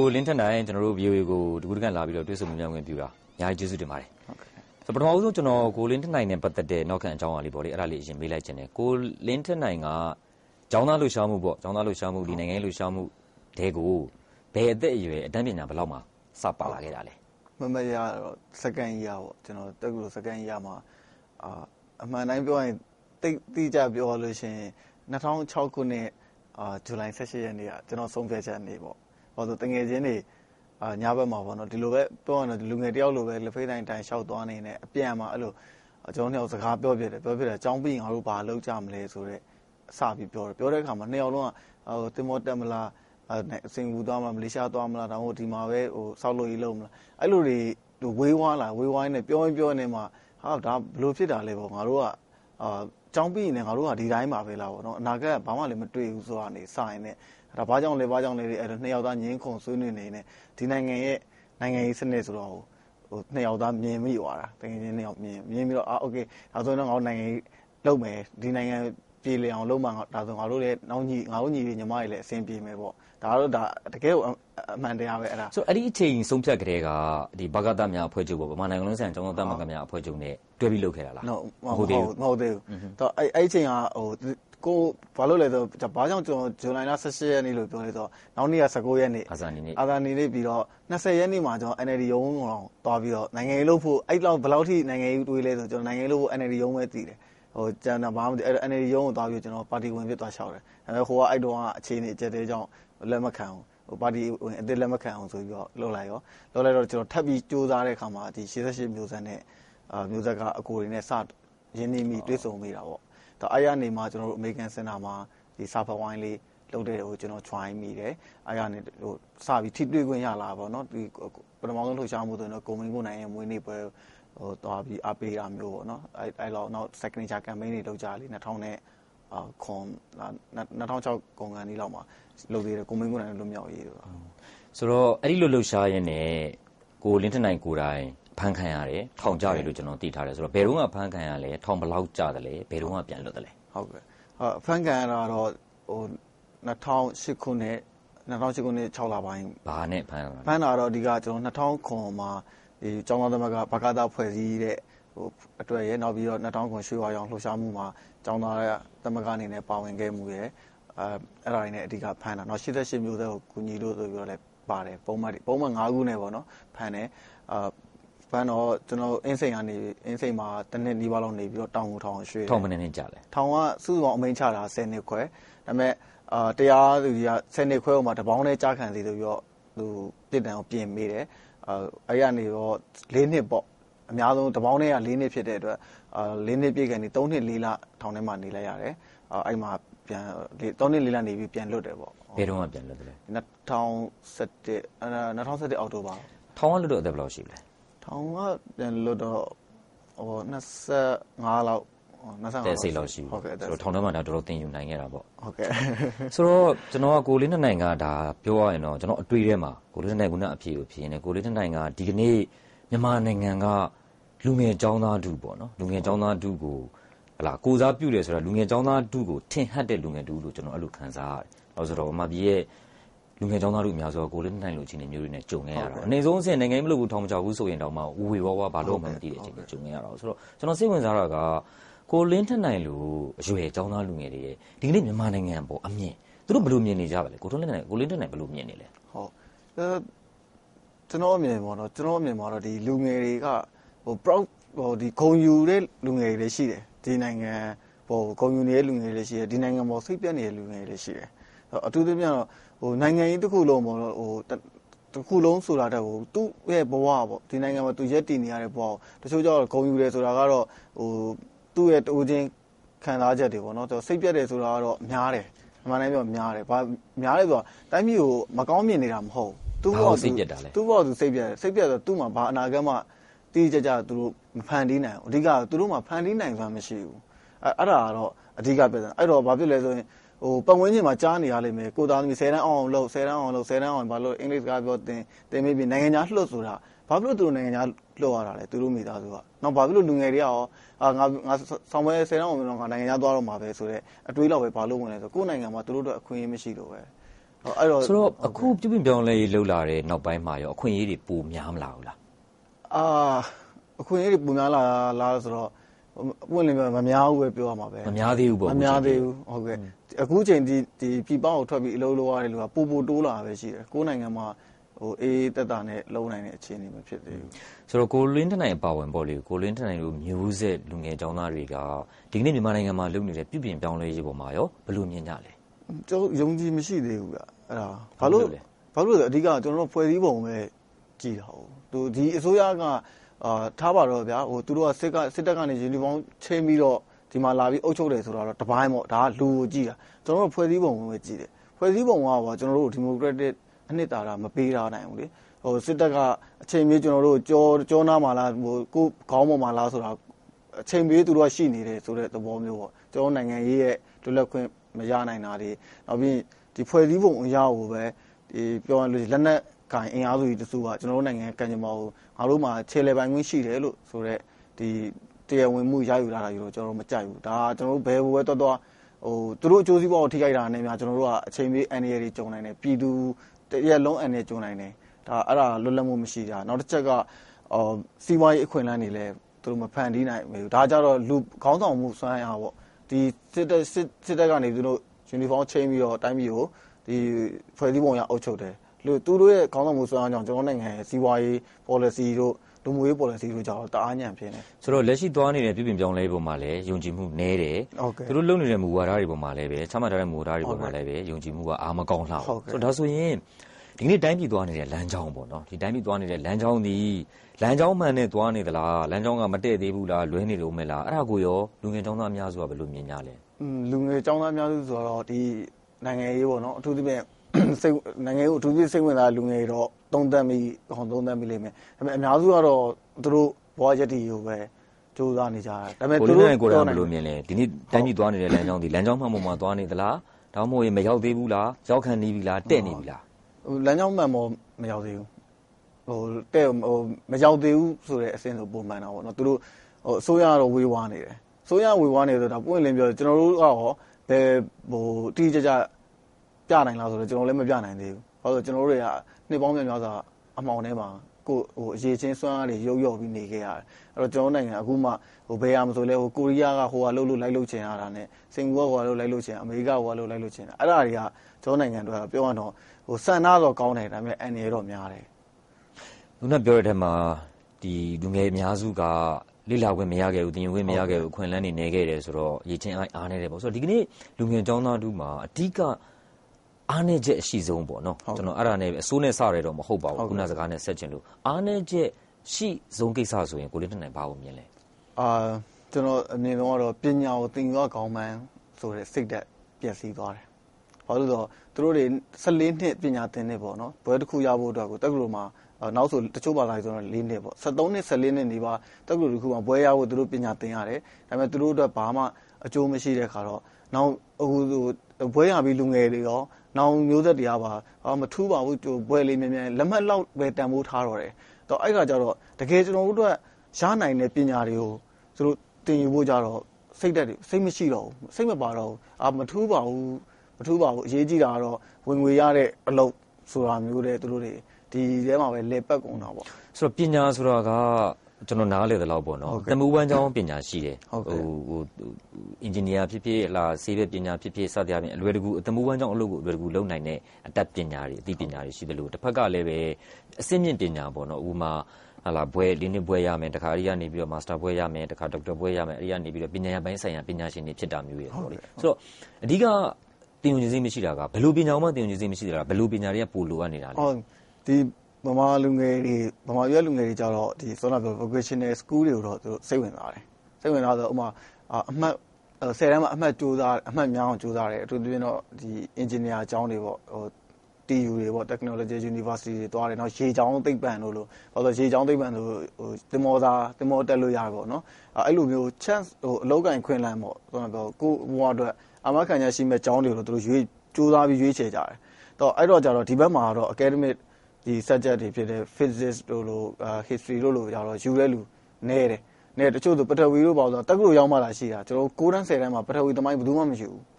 လင်းထက်နိုင်ကျွန်တော်တို့ VOA ကိုတကူတကန့်လာပြီးတော့တွေ့ဆုံမြင်ခွင့်ပြုတာအများကြီးကျေးဇူးတင်ပါတယ်ဆိုပထမဦးဆုံးကျွန်တော်ကိုလင်းထက်နိုင်နဲ့ပတ်သက်တဲ့နောက်ခံအကြောင်းအရာလေးပေါ့လေအဲ့ဒါလေးအရင်မေးလိုက်ခြင်းတယ်ကိုလင်းထက်နိုင်ကကျောင်းသားလှူရှားမှုပေါ့ကျောင်းသားလှူရှားမှုဒီနိုင်ငံရေးလှူရှားမှုတဲကိုဘယ်အသက်အရွယ်အတန်းပညာဘယ်လောက်မှစပါလာခဲ့တာလဲမမရတော့စက္ကန့်ရပေါ့ကျွန်တော်တက်ကူစက္ကန့်ရမှာအမှန်တိုင်းပြောရင်တိကျပြောလို့ရှိရင်2006ခုနှစ်ဇူလိုင်18ရက်နေ့ကကျွန်တော်ဆုံးဖြတ်ချက်နေပေါ့ဘာလို့တငယ်ချင်းတွေညဘက်မှာပေါ့နော်ဒီလိုပဲပြောရင်လူငယ်တယောက်လိုပဲလက်ဖေးတိုင်းလျှောက်သွားနေနဲ့အပြန်မှာအဲ့လိုကျွန်တော်တို့စကားပြောပြတယ်အကြောင်းပြီးငါတို့ဘာလုပ်ကြမလဲဆိုတော့အစပြီးပြောတဲ့အခါမှာနှစ်ယောက်လုံးကတင်မောတက်မလားစင်ကူသွားမလားမလေးရှားသွားမလားဒါမှမဟုတ်ဒီမှာပဲစောက်လို့ရေးလုံးမလားအဲ့လိုတွေဝေးဝါးနေပြောနေမှာဟာဒါဘလို့ဖြစ်တာလဲပေါ့ငါတို့ကကျောင်းပြီးနေငါတို့ကဒီတိုင်းပါပဲလားပေါ့နော်အနာဂတ်ဘာမှလည်းမတွေ့ဘူးဆိုတာနေစရင်နဲ့ဒါဘာကြောင့်လဲအဲ့တော့နှစ်ယောက်သားငင်းခုန်ဆွေးနွေးနေနေဒီနိုင်ငံရေးစနစ်ဆိုတော့နှစ်ယောက်သားမြင်မိသွားတာတကယ်ချင်းနှစ်ယောက်မြင်ပြီးတော့โอเคဒါဆိုရင်တော့ငါတို့နိုင်ငံလုပ်မယ်ဒီနိုင်ငံပြေလည်အောင်လုပ်မှဒါဆိုငါတို့လည်းငါတို့ညီတွေညီမတွေလည်းအဆင်ပြေမယ်ပေါ့ဒါတော့ဒါတကယ်ကိုအမှန်တရားပဲအဲ့ဒါဆိုအဲ့ဒီအချိန်ဆုံးဖြတ်ကြတဲ့ကဒီဘဂဒများအဖွဲ့ချုပ်ပေါ့ဗမာနိုင်ငံလုံးဆိုင်ကျောင်းသားသမဂ္ဂများအဖွဲ့ချုပ်နဲ့တွဲပြီးလုပ်ခဲ့တာလားမဟုတ်သေးဘူးတော့အဲ့အချိန်ကကိုဘာလို့လဲဆိုတော့ဘာကြောင့်ကျွန်တော်ဇူလိုင်လ18ရက်နေ့လို့ပြောလဲဆိုတော့နောက်နေ့က19ရက်နေ့အာဇာနည်နေ့ပြီးတော့20ရက်နေ့မှာကျွန်တော် NLD ရုံးတော်သွားပြီးတော့နိုင်ငံရေးလုပ်ဖို့အဲ့လောက်ဘယ်လောက်ထိနိုင်ငံရေးတွေးလဲဆိုကျွန်တော်နိုင်ငံရေးလုပ်ဖို့ NLD ရုံးပဲတည်တယ်ကျန်တာဘာမှမသိအဲ့ NLD ရုံးကိုသွားပြီးကျွန်တော်ပါတီဝင်ဖြစ်သွားလျှောက်တယ်ဒါပေမဲ့ဟိုကအဲ့တော့အခြေအနေအကျက်တဲကြောင့်လက်မခံဘူးပါတီဝင်အစ်လက်မခံအောင်ဆိုပြီးတော့လုပ်လိုက်တော့ကျွန်တော်ထပ်ပြီးစူးစမ်းတဲ့အခါမှာဒီ88မျိုးဆက်နဲ့မျိုးဆက်ကအကိုတွေနဲ့စရင်းနှီးမိတွေ့ဆုံမိတာပေါ့ဒါအားရနေမှာကျွန်တော်တို့အမေရိကန်စင်တာမှာဒီစာဖတ်ဝိုင်းလေးလုပ်တဲ့ကျွန်တော် join မိတယ်အားရနေစပြီးထိတွေ့ခွင့်ရလာပါတော့ဒီပထမဆုံးလှုပ်ရှားမှုဆိုတော့ကိုမင်းကိုနိုင်ရဲ့မွေးနေ့ပွဲသွားပြီးအားပေးတာမျိုးပေါ့နော်အဲ့လောက်နောက် signature campaign တွေလုပ်ကြလေ2000နဲ့2006ကုန်ကန်ဒီလောက်မှာလုပ်သေးတယ်ကိုမင်းကိုနိုင်လွတ်မြောက်ရေးတော့ဆိုတော့အဲ့ဒီလိုလှုပ်ရှားရင်းနဲ့ကိုလင်းထနိုင်ကိုယ်တိုင်ဖန်ခံရတယ်ထောင်ကြတယ်လို့ကျွန်တော်သိထားတယ်ဆိုတော့ဘယ်တော့မှဖန်ခံရလဲထောင်ဘယ်လောက်ကြတယ်လဲဘယ်တော့မှပြန်လွတ်တယ်လဲဟုတ်ကဲ့ဖန်ခံရတာတော့2008ခုနှစ်6လပိုင်းဘာနဲ့ဖန်တာတော့ဒီကကျွန်တော်2009မှာဒီကျောင်းသားသမဂ္ဂဘကသဖွဲ့စည်းတဲ့အတွက်ရနောက်ပြီးတော့2009ရွှေဝါရောင်လှုပ်ရှားမှုမှာကျောင်းသားသမဂ္ဂအနေနဲ့ပါဝင်ခဲ့မှုရယ်အဲ့ဒါတွေနဲ့အဓိကဖန်တာနောက်88မျိုးသက်ကိုကူညီလို့ဆိုပြီးတော့လည်းပါတယ်ပုံမှန်5ခုနဲ့ပေါ့နော်ဖန်တယ်ဖန်တော့ကျွန်တော်အင်းစိန်မှာတစ်နှစ်နီးပါးလောက်နေပြီးတော့တောင်ကိုထောင်ရွှေထောင်မနေနေကြလဲထောင်ကစုစုပေါင်းအမိန့်ချတာ10နှစ်ခွဲဒါပေမဲ့တရားသူကြီးက10နှစ်ခွဲဟိုမှာတပေါင်းနဲ့ကြားခံစီဆိုပြီးတော့သူပြည်တံကိုပြင်ပေးတယ်အဲ့ရနေတော့4နှစ်ပေါ့အများဆုံးတပေါင်းနဲ့က4နှစ်ဖြစ်တဲ့အတွက်4နှစ်ပြည့်ကန်နေ3နှစ်4လထောင်ထဲမှာနေလိုက်ရတယ်အဲ့မှာပြန်3နှစ်4လနေပြီးပြန်လွတ်တယ်ပေါ့ဘယ်တော့မှပြန်လွတ်တယ်လဲ 2017အောက်တိုဘာထောင်ကလွတ်တော့အသက်ဘယ်လောက်ရှိလဲထောင်ကပြန်လွတ်တော့25လောက် 25တဲ့စိတ်လောက်ရှိဘူးဆိုတော့ထောင်ထဲမှာတော်တော်သင်ယူနိုင်ခဲ့တာပေါ့ဟုတ်ကဲ့ဆိုတော့ကျွန်တော်ကကိုလေးနိုင်ကဒါပြောရရင်တော့ကျွန်တော်အတွေ့ထဲမှာကိုလေးနိုင်ကအဖြေကိုဖြေနေကိုလေးနိုင်ကဒီကနေ့မြန်မာနိုင်ငံကလူငယ်ចောင်းသားတူပေါ့နော်လူငယ်ចောင်းသားတူကိုဟလာကိုစားပြုတယ်ဆိုတာလူငယ်ចောင်းသားတူကိုထင်ဟပ်တဲ့လူငယ်တူလို့ကျွန်တော်အဲ့လိုခံစားရတယ်။ဆိုတော့အမပြည်ရဲ့လူငယ်ចောင်းသားတူအများဆိုကိုလေးနိုင်လို့အခြေအနေမျိုးတွေနဲ့ကြုံခဲ့ရတာ။အနေဆုံးအဆင့်နိုင်ငံမလို့ဘူးထောင်မချဘူးဆိုရင်တောင်မှဝေဝါးဝါဘာလို့မှမသိတဲ့အခြေအနေကြုံခဲ့ရတာ။ဆိုတော့ကျွန်တော်စိတ်ဝင်စားတာကကိုလင်းထနိုင်လို့အရွယ်ចောင်းသားလူငယ်တွေရဲ့ဒီကနေ့မြန်မာနိုင်ငံပေါ်အမြင်သူတို့ဘယ်လိုမြင်နေကြပါလဲကိုလင်းထနိုင်ဘယ်လိုမြင်နေလဲဟုတ်ကျွန်တော်အမြင်ပေါ့နော်ကျွန်တော်အမြင်မှာတော့ဒီလူငယ်တွေကproud ဒီဂုဏ်ယူတဲ့လူငယ်တွေရှိတယ်ဒီနိုင်ငံပေါ်ဂုဏ်ယူနေတဲ့လူငယ်တွေရှိတယ်ဒီနိုင်ငံပေါ်စိတ်ပြတ်နေတဲ့လူငယ်တွေရှိတယ်အထူးသဖြင့်တော့နိုင်ငံရေးတစ်ခုလုံးပေါ့တစ်ခုလုံးဆိုတာတော့သူ့ရဲ့ဘဝပေါ့ဒီနိုင်ငံမှာသူရက်တည်နေရတဲ့ဘဝတချို့ကျတော့ဂုဏ်ယူတယ်ဆိုတာကတော့သူ့ရဲ့တူချင်းခံစားချက်တွေပေါ့နော်စိတ်ပြတ်တယ်ဆိုတာကတော့များတယ်အမှန်တမ်းပြောများတယ်ဘာများလဲဆိုတော့တိုင်းပြည်ကိုမကောင်းမြင်နေတာမဟုတ်သူ့ဘောစိတ်ပြတ်တာလေသူ့ဘောသူစိတ်ပြတ်ဆိုသူ့မှာဘာအနာဂတ်မှတိကျကျသူတို့မဖန်တီးနိုင်ဘူးအဓိကသူတို့မှာဖန်တီးနိုင်စွမ်းမရှိဘူးအဲ့ဒါကတော့အဓိကပြဿနာအဲ့တော့ဘာဖြစ်လဲဆိုရင်ပတ်ဝန်းကျင်မှာကြားနေရလိမ့်မယ်ကိုသားသမီး10တန်းအောင်လုပ်10တန်းအောင်လုပ်10တန်းအောင်ဘာလို့အင်္ဂလိပ်စကားပြောတင်မိပြီးနိုင်ငံခြားလှုပ်ဆိုတာဘာဖြစ်လို့သူတို့နိုင်ငံခြားလှုပ်ရတာလဲသူတို့မိသားစုကနောက်ဘာဖြစ်လို့လူငယ်တွေကရောငါဆောင်းပွဲ10တန်းအောင်တော့ငါနိုင်ငံခြားသွားတော့မှာပဲဆိုတော့အတွေးလောက်ပဲဘာလို့ဝင်လဲဆိုကိုယ့်နိုင်ငံမှာသူတို့တော့အခွင့်အရေးမရှိလို့ပဲအဲ့တော့ဆိုတော့အခုပြုပြင်ပြောင်းလဲရေးလှုပ်လာတဲ့နောက်ပိုင်းမှာရောအခွင့်အရေးတွေပိုများမလာဘူးလားအခွင့်အရေးတွေပိုများလာလားဆိုတော့ပွင့်လင်းပြောမများဘူးပဲပြောရမှာပဲမများသေးဘူးပေါ့မများသေးဘူးဟုတ်ကဲ့အခုချိန်ဒီပြည်ပကိုထွက်ပြီးအလုပ်လုပ်ရတဲ့လူကပိုတိုးလာပဲရှိတယ်ကိုယ်နိုင်ငံမှာအေးတက်တာနဲ့လုံနိုင်တဲ့အခြေအနေမဖြစ်သေးဘူးဆိုတော့ကိုလင်းတနိုင်အပါဝင်ပေါ့လေကိုလင်းတနိုင်တို့မျိုးဆက်လူငယ်ကျောင်းသားတွေကဒီကနေ့မြန်မာနိုင်ငံမှာလုပ်နေတဲ့ပြုပြင်ပြောင်းလဲရေးပေါ်မှာရောဘယ်လိုမြင်ကြလဲကျွန်တော်ယုံကြည်မရှိသေးဘူးကအဲ့ဒါဘာလို့အဓိကကျွန်တော်တို့ဖွဲ့စည်းပုံပဲကြည်တာဟုတ်သူဒီအစိုးရကထားပါတော့ဗျာသူတို့ကစစ်တပ်ကနေယူနီဖောင်းချင်းပြီးတော့ဒီမှာလာပြီးအုပ်ချုပ်တယ်ဆိုတော့တပိုင်းပေါ့ဒါကလူကိုကြည်တာကျွန်တော်တို့ဖွဲ့စည်းပုံပဲကြည်တယ်ဖွဲ့စည်းပုံကကျွန်တော်တို့ဒီမိုကရက်တစ်အနှစ်သာရမပေးထားနိုင်ဘူးလေစစ်တပ်ကအချိန်မြေးကျွန်တော်တို့ကြောနာမှာလားကိုခေါင်းပေါ်မှာလားဆိုတာအချိန်မြေးသူတို့ကရှိနေတယ်ဆိုတဲ့သဘောမျိုးပေါ့ကျွန်တော်နိုင်ငံရေးရဲ့လွတ်လပ်ခွင့်မရနိုင်တာတွေနောက်ပြီးဒီဖွဲ့စည်းပုံအရာကိုပဲဒီပြောရလို့လက်နက်ကင်အင်အားစုကြီးတစုကကျွန်တော်တို့နိုင်ငံကံကြမ္မာကိုငါတို့မှာခြေလေပိုင်ခွင့်ရှိတယ်လို့ဆိုတော့ဒီတရားဝင်မှုရယူလာတာကြီးတော့ကျွန်တော်တို့မကြိုက်ဘူးဒါကျွန်တော်တို့ဘယ်ဘဝတော်သူတို့အကျိုးစီးပွားကိုထိခိုက်တာနဲ့များကျွန်တော်တို့ကအချိန်မြေးအန်ရည်တွေကြုံနိုင်တယ်ပြည်သူတရက်လုံးအန်ရည်ကြုံနိုင်တယ်ဒါအဲ့ဒါလွတ်လပ်မှုမရှိတာနောက်တစ်ချက်ကစီးပွားရေးအခွင့်အလမ်းတွေလည်းသူတို့မဖန်တီးနိုင်ဘူးဒါကြတော့လူခေါင်းဆောင်မှုစွမ်းအားပေါ့ဒီစစ်တပ်ကနေသူတို့ယူနီဖောင်းချင်းပြီးတော့တိုင်းပြည်ကိုဒီဖွဲ့စည်းပုံရအုပ်ချုပ်တယ်သူတို့ရဲ့ခေါင်းဆောင်မှုစွမ်းအားကြောင့်ကျွန်တော်နိုင်ငံရဲ့စီးပွားရေး policy တို့လူမှုရေး policy တို့ကြောင့်တအားညံ့ဖြစ်နေဆိုတော့လက်ရှိသွားနေတဲ့ပြည်ပြင်ပြောင်းလဲပုံမှာလည်းယုံကြည်မှုနည်းတယ်သူတို့လုပ်နေတဲ့မူဝါဒတွေပုံမှာလည်းပဲချမှတ်ထားတဲ့မူဝါဒတွေပုံမှာလည်းပဲယုံကြည်မှုကအားမကောင်းလှဘူးဆိုတော့ဒါဆိုရင်ဒီနေ့တိုင်းပြည်သွားနေတဲ့လမ်းကြောင်းပေါ့နော်ဒီတိုင်းပြည်သွားနေတဲ့လမ်းကြောင်းဒီလမ်းကြောင်းမှန်နဲ့သွားနေသလားလမ်းကြောင်းကမတည့်သေးဘူးလားလွဲနေလို့မဲ့လားအဲ့ဒါကိုရောလူငယ်ကျောင်းသားများစုကဘယ်လိုမြင်ကြလဲလူငယ်ကျောင်းသားများစုဆိုတော့ဒီနိုင်ငံရေးပေါ့နော်အထူးသဖြင့်နိုင်ငံရေးကိုအထူးသဖြင့်စိတ်ဝင်စားလူငယ်တွေတော့သုံးသပ်မိလိမ့်မယ်ဒါပေမဲ့အများစုကတော့သူတို့ဘဝရည်တည်ကိုပဲစူးစမ်းနေကြတယ်ဒါပေမဲ့သူတို့ကိုယ်တိုင်ဘယ်လိုမြင်လဲဒီနေ့တိုင်းပြည်သွားနေတဲ့လမ်းကြောင်းဒီလမ်းကြောင်းမှန်ပေါ်မှာသွားနေသလားဒါမှမဟုတ်ရင်မရောက်သေးဘူးလားရောက်ခံနေပြီလားတဲ့နေပြီလားလမ်းကြောင်းမှန်ပေါ်မရောက်သေးဘူးမရောက်သေးဘူးဆိုတဲ့အဆင့်ဆိုပုံမှန်တာပေါ့နော်သူတို့အစိုးရကတော့ဝေဝါးနေတယ်အစိုးရဝေဝါးနေဆိုတော့ပွင့်လင်းပြောကျွန်တော်တို့ကရောဘယ်တိကျကျပြနိုင်လားဆိုတော့ကျွန်တော်လည်းမပြနိုင်သေးဘူးဘာလို့ကျွန်တော်တို့တွေကနှစ်ပေါင်းများစွာအမှောင်ထဲမှာကိုအရေးချင်းစွမ်းအားတွေရုပ်ရော့ပြီးနေခဲ့ရတယ်အဲ့တော့ကျွန်တော်နိုင်ငံအခုမှဘယ်ရမဆိုလဲကိုရီးယားကဟိုကလှုပ်လိုက်လှုပ်ချင်ရတာနဲ့စင်ကာပူကဟိုကလှုပ်လိုက်လှုပ်ချင်အမေရိကဟိုကလှုပ်လိုက်လှုပ်ချင်အဲ့ဒါတွေကကျွန်တော်နိုင်ငံတွေကပြောရတော့စံနာတော့ကောင်းတယ်ဒါပေမဲ့အန်ရတော့များတယ်ခုနပြောတဲ့အထက်မှာဒီလူငယ်အများစုကလိလာခွင့်မရခဲ့ဘူးတင်ယူခွင့်မရခဲ့ဘူးအခွင့်အလမ်းတွေနေခဲ့တယ်ဆိုတော့ရည်ချင်းအားနေတယ်ပေါ့ဆိုတော့ဒီကနေ့လူငယ်ကျောင်းသားတို့မှာအဓိကအားနေချက်အရှိဆုံးပေါ့နော်ကျွန်တော်အဲ့ဒါနဲ့အစိုးနဲ့စရဲတော့မဟုတ်ပါဘူးခုနစကားနဲ့ဆက်ချင်လို့အားနေချက်ရှိဆုံးကိစ္စဆိုရင်ကိုလေးတနိုင်ဘာကိုမြင်လဲကျွန်တော်အမြင်ဆုံးကတော့ပညာကိုသင်ယူရကောင်းမှန်းဆိုတဲ့စိတ်ဓာတ်ပျက်စီးသွားတယ်ဘာလို့လဲဆိုတော့သူတို့တွေ14နှစ်ပညာသင်နေပေါ့နော်ဘွဲတစ်ခုရဖို့အတွက်ကိုတက္ကသိုလ်မှာနောက်ဆိုတချို့ဘာသာရေးဆိုတော့4နှစ်ပေါ့13နှစ်14နှစ်နေပါတက္ကသိုလ်တစ်ခုမှာဘွဲရဖို့သူတို့ပညာသင်ရတယ်ဒါပေမဲ့သူတို့အတွက်ဘာမှအကျိုးမရှိတဲ့ခါတော့နောက်အခုဘွဲရပြီးလူငယ်တွေရောနောင်မျိုးသက်တရားပါမထူးပါဘူးဘွဲလေးမြန်လက်မှတ်လောက်ပဲတန်ဖိုးထားတော့တယ်တော့အဲ့ခါကျတော့တကယ်ကျွန်တော်တို့အတွက်ရနိုင်တဲ့ပညာတွေကိုသူတို့သင်ယူဖို့ကြတော့စိတ်ဓာတ်တွေစိတ်မရှိတော့ဘူးစိတ်မပါတော့ဘူးမထူးပါဘူးအရေးကြီးတာကတော့ဝင်ငွေရတဲ့အလုပ်ဆိုတာမျိုးတဲ့သူတို့တွေဒီထဲမှာပဲလေပတ်ကုန်တာပေါ့ဆိုတော့ပညာဆိုတာကကျွန်တော်နားလေတဲ့လောက်ပေါ့နော်တမှုပန်းကျောင်းပညာရှိတယ်အင်ဂျင်နီယာဖြစ်ဖြစ်လားဆေးဘက်ပညာဖြစ်ဖြစ်စသဖြင့်အလွယ်တကူတမှုပန်းကျောင်းအလုပ်ကိုအလွယ်တကူလုပ်နိုင်တဲ့အတတ်ပညာတွေအသိပညာတွေရှိတယ်လို့တစ်ဖက်ကလည်းပဲအစိမ့်မြင့်ပညာပေါ့နော်ဥပမာဟာလာဘွဲ၄နှစ်ဘွဲရမယ်တခါအရိယာနေပြီးတော့မာစတာဘွဲရမယ်တခါဒေါက်တာဘွဲရမယ်အရိယာနေပြီးတော့ပညာရပိုင်းဆိုင်ရာပညာရှင်တွေဖြစ်တာမျိုးရပေါ့လေဆိုတော့အဓိကတင်ယူခြင်းမရှိတာကဘယ်လိုပညာမှတင်ယူခြင်းမရှိတာဘယ်လိုပညာတွေကပိုလိုအပ်နေတာလဲဒီဗမာလူငယ်တွေဗမာရွက်လူငယ်တွေကြတော့ဒီဆိုတော့ vocational school တွေကိုတော့သူစိတ်ဝင်စားတယ်စိတ်ဝင်စားဆိုဥမာအမှတ်10တန်းမှာအမှတ်ကြိုးစားအမှတ်များအောင်ကြိုးစားတယ်အထူးသဖြင့်တော့ဒီ engineer အကြောင်းတွေပေါ့TU တွေပေါ့ Technology University တွေတွားတယ်နောက်ရေချောင်းသိပ္ပံတို့လို့ဘာလို့ရေချောင်းသိပ္ပံတို့သင်္ဘောတက်လို့ရတယ်ပေါ့နော်အဲ့လိုမျိုး chance အလောက်ကင်ခွင့်လန်းပေါ့ဆိုတော့ကိုဘဝအတွက်အာမခံချက်ရှိမဲ့ကျောင်းတွေကိုသူတို့ကြိုးစားပြီးရွေးချယ်ကြတယ်တော့အဲ့တော့ကြတော့ဒီဘက်မှာတော့ academic ဒီ subject တွေဖြစ်တဲ့ physics တို့လို့ history တို့လို့ကြတော့ယူရဲလူနဲတယ်နဲတချို့ဆိုပထဝီတို့ပေါ့ဆိုတက္ကသိုလ်ရောက်မှလာရှိတာကျွန်တော်9တန်း10တန်းမှာပထဝီသမိုင်းဘယ်သူမှမရှိဘူး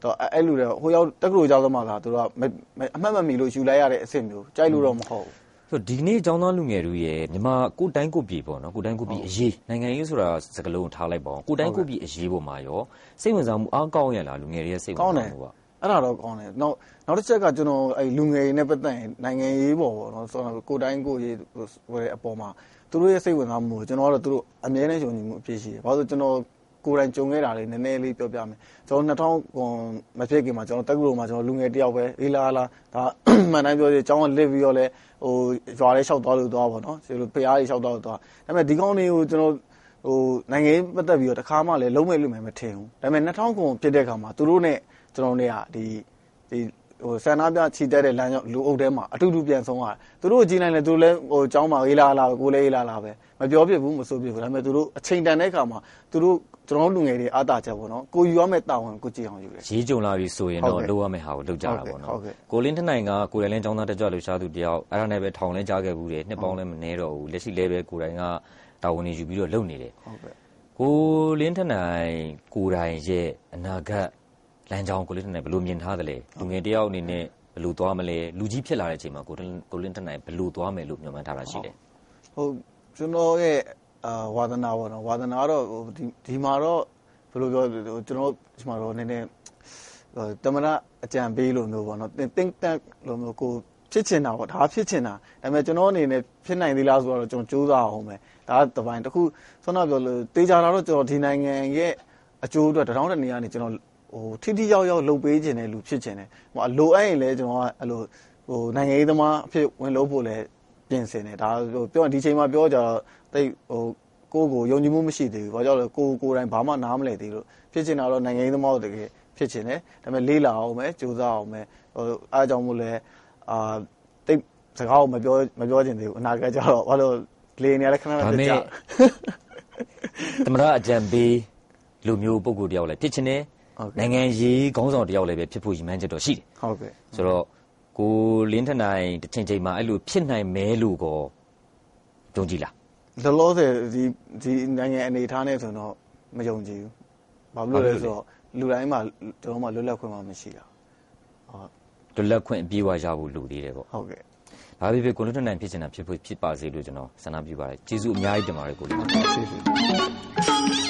တော့အဲ့လူတွေဟိုရောက်တက္ကသိုလ်ကျောင်းသားမှသာသူတို့ကအမှတ်မမီလို့ယူလိုက်ရတဲ့အဆင့်မျိုးကြိုက်လို့တော့မဟုတ်ဘူးဆိုဒီနေ့ကျောင်းသားလူငယ်တို့ရဲ့မြန်မာကိုတိုင်းကိုပြည်ပေါ့နော်ကိုတိုင်းကိုပြည်အရေးနိုင်ငံရေးဆိုတာစကားလုံးထားလိုက်ပါအောင်ကိုတိုင်းကိုပြည်အရေးပေါ်မှာရောစိတ်ဝင်စားမှုအားကောင်းရလားလူငယ်တွေရဲ့စိတ်ဝင်စားမှုကအဲ့ဒါတော့ကောင်းတယ်နောက်တစ်ချက်ကကျွန်တော်အဲ့လူငယ်တွေနဲ့ပတ်သက်ရင်နိုင်ငံရေးပေါ်ပေါ့နော်ဆိုတော့ကိုတိုင်းကိုရေးဟိုအပေါ်မှာသူတို့ရဲ့စိတ်ဝင်စားမှုကိုကျွန်တော်ကတော့သူတို့အမြဲတမ်းယုံကြည်မှုအပြည့်ရှိတယ်ဘာလို့ကျွန်တော်ကိုယ်တိုင်ကြုံခဲ့တာလေးနည်းနည်းလေးပြောပြမယ်ကျွန်တော်2000မဖြစ်ခင်မှာကျွန်တော်တက္ကသိုလ်မှာကျွန်တော်လူငယ်တယောက်ပဲအေးလားဒါမှန်တိုင်းပြောရအကြောင်းကလစ်ပြီးတော့လဲဟိုရွာလေးလျှောက်သွားလို့သွားပါတော့ဆိုလိုဖျားလေးလျှောက်သွားလို့သွားဒါပေမဲ့ဒီကောင်းလေးကိုကျွန်တော်ဟိုနိုင်ငံရေးပတ်သက်ပြီးတော့တစ်ခါမှလည်းလုံးဝလွတ်မယ်မထင်ဘူးဒါပေမဲ့2000ခုဖြစ်တဲ့အခါမှာသူတို့နဲ့ကျွန်တော်တွေကဒီဟိုဆန္ဒပြချီတက်တဲ့လမ်းကြောင်းလူအုပ်ထဲမှာအတူတူပြန်ဆုံးရတယ်သူတို့ကြည့်လိုက်လဲသူတို့လည်းဟိုအကြောင်းမှာအေးလားကိုလည်းအေးလားပဲမပြောပြဘူးမဆိုပြဘူးဒါပေမဲ့သူတို့အချိန်တန်တဲ့အခါမှာသူတို့ကျွန်တော်လူငယ်တွေအားတာချက်ပေါ့နော်ကိုယူရမယ့်တာဝန်ကိုကြည့်အောင်ယူတယ်ရေးကြုံလာပြီဆိုရင်တော့လိုရမယ့်ဟာကိုလုပ်ကြတာပေါ့နော်ကိုလင်းထနိုင်ကကိုယ်တိုင်လည်းចောင်းသားတက်ကြွလှူရှားသူတယောက်အဲ့ဒါနဲ့ပဲထောင်လဲကြားခဲ့ဘူးတယ်နှစ်ပေါင်းလည်းမနှဲတော့ဘူးလက်ရှိလည်းပဲကိုယ်တိုင်ကတာဝန်ယူပြီးတော့လုပ်နေတယ်ကိုလင်းထနိုင်ကိုယ်တိုင်ရဲ့အနာဂတ်လမ်းကြောင်းကိုလင်းထနိုင်ဘယ်လိုမြင်ထားသလဲလူငယ်တယောက်အနေနဲ့ဘယ်လိုသွားမလဲလူကြီးဖြစ်လာတဲ့အချိန်မှာကိုလင်းထနိုင်ဘယ်လိုသွားမယ်လို့မျှော်မှန်းထားတာရှိတယ်ဟုတ်ကျွန်တော်ရဲ့ဝါသနာပေါ့နော်ဝါသနာကတော့ဒီမှာတော့ဘယ်လိုပြောကျွန်တော်ဒီမှာတော့နည်းနည်းတမနာအကြံပေးလို့မျိုးပေါ့နော် think tank လို့မျိုးကိုဖြစ်ချင်တာပေါ့ဒါဖြစ်ချင်တာဒါပေမဲ့ကျွန်တော်အနေနဲ့ဖြစ်နိုင်သေးလားဆိုတော့ကျွန်တော်ကြိုးစားအောင်ပဲဒါကတပိုင်းတစ်ခုဆွမ်းနာပြောလို့တေးကြတာတော့ကျွန်တော်ဒီနိုင်ငံရဲ့အကျိုးအတွက်တောင်းတနေရနေကျွန်တော်ဟိုထိရောက်လုပ်ပေးခြင်းတဲ့လူဖြစ်ခြင်းတယ်ဟိုလိုအပ်ရင်လည်းကျွန်တော်ကအဲ့လိုဟိုနိုင်ငံရေးသမားအဖြစ်ဝင်လို့ဖို့လည်းပြင်ဆင်တယ်ဒါဟိုပြောဒီချိန်မှာပြောကြတော့တိတ်ဟိုကိုယုံကြည်မှုမရှိသေးဘူးဘာကြောင့်လဲကိုယ်တိုင်ဘာမှနားမလည်သေးလို့ဖြစ်ချင်တာတော့နိုင်ငံရေးသမားတို့တကယ်ဖြစ်ချင်တယ်ဒါပေမဲ့လေးလာအောင်ပဲကြိုးစားအောင်ပဲဟိုအားကြောင့်မို့လဲတိတ်စကားကိုမပြောချင်သေးဘူးအနာဂတ်ကျတော့ဘာလို့လေနေရလဲခဏခဏကြာသမရအကြံပေးလူမျိုးပုဂ္ဂိုလ်တယောက်လည်းဖြစ်ချင်တယ်နိုင်ငံရေးခေါင်းဆောင်တယောက်လည်းပဲဖြစ်ဖို့ရည်မှန်းချက်တော့ရှိတယ်ဟုတ်ကဲ့ဆိုတော့ကိုလင်းထနိုင်တစ်ချိန်မှာအဲ့လိုဖြစ်နိုင်မဲလို့ကိုယုံကြည်လားလောလောဆယ်ဒီနိုင်ငံအနေထားနဲ့ဆိုတော့မယုံကြည်ဘူးဘာလို့လဲဆိုတော့လူတိုင်းမှာကျွန်တော်မှလွတ်လပ်ခွင့်မှမရှိတာလွတ်လပ်ခွင့်အပြည့်အဝရဖို့လိုသေးတယ်ပေါ့ဟုတ်ကဲ့ဘာဖြစ်ကိုလင်းထနိုင်ဖြစ်ချင်တာဖြစ်ပါစေလို့ကျွန်တော်ဆန္ဒပြုပါတယ်ကျေးဇူးအများကြီးတင်ပါတယ်ကိုလင်းကျေးဇူး